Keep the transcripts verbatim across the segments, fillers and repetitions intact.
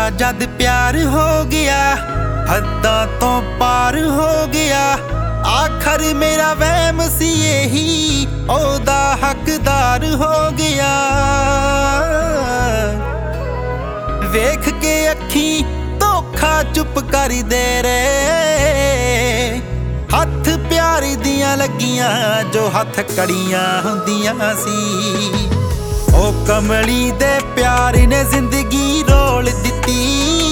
जद प्यार हो गया हद्दां तो पार हो गया। आखर मेरा वहम सी यही ओदा हकदार हो गया। वेख के अखी धोखा चुप कर दे रे हथ प्यार दियां लगियां जो हथ कड़ियां हुंदियां सी। ओ कमली दे प्यार ने जिंदगी रोल दिती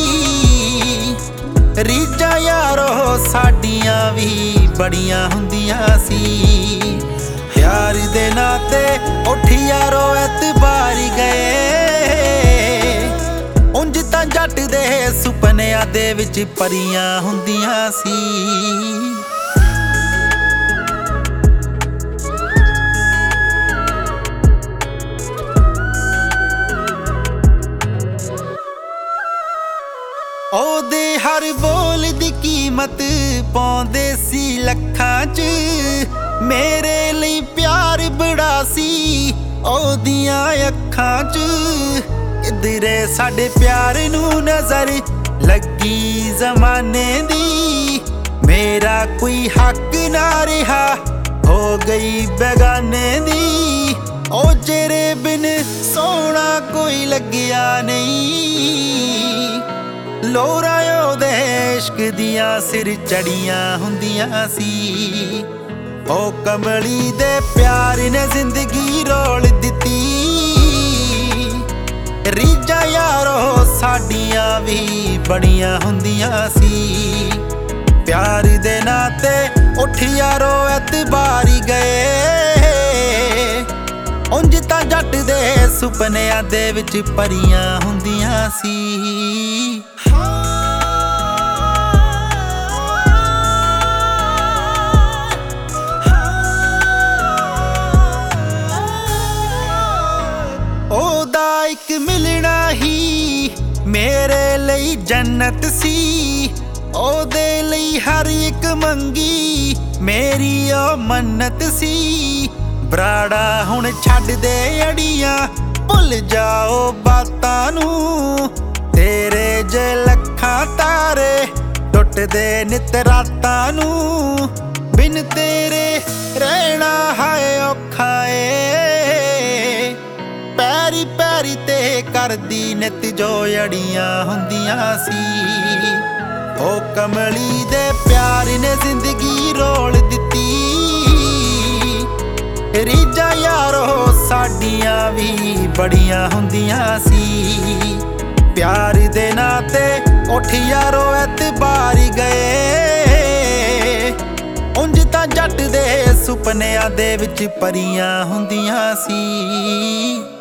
रीजा यारो साडियां भी बड़ियां हुंदियां सी। प्यार दे नाते उठ यारो एतबार गए उंज तां जट दे सुपनियां दे विच परियां हुंदियां सी। ओदे हर बोल दी कीमत पाउंदे सी लखां च मेरे लिए प्यार बड़ा सी ओदियां अखां च। किधरे साडे प्यार नू नजर लगी जमाने दी मेरा कोई हक ना रहा हो गई बेगाने दी। ओ जेरे बिन सोना कोई लग्या नहीं लोरा ओदे इश्क दियां सिर चढ़ियां हुंदियां सी। ओ कमली दे प्यार ने जिंदगी रोल दिती रीजा यारो साडियां भी बड़ियां हुंदियां सी। प्यार दे नाते उठ यारो एतबार गए उंज तां जट दे सुपनियां दे विच परियां हुंदियां सी। ओदा इक मिलना ही मेरे लिए जन्नत सी ओदे लिए हर एक मंगी मेरी ओ मन्नत सी। बराड़ा हुण छड्ड दे अड़ियां भुल जाओ बातां नू तेरे जे लखां तारे टुटदे नित रातां नू बिन तेरे रहना हाय औखा ए पैरी पैरी ते करदी नित जो अड़ियां हुंदियां सी। ओ कमली दे प्यार ने जिंदगी रोल दिती रीजा यारो साडियां भी बड़ियां हुंदियां सी। प्यार दे नाते उठ यारो एतबार गए उंज तां जट दे सुपनियां दे विच परियां हुंदियां सी।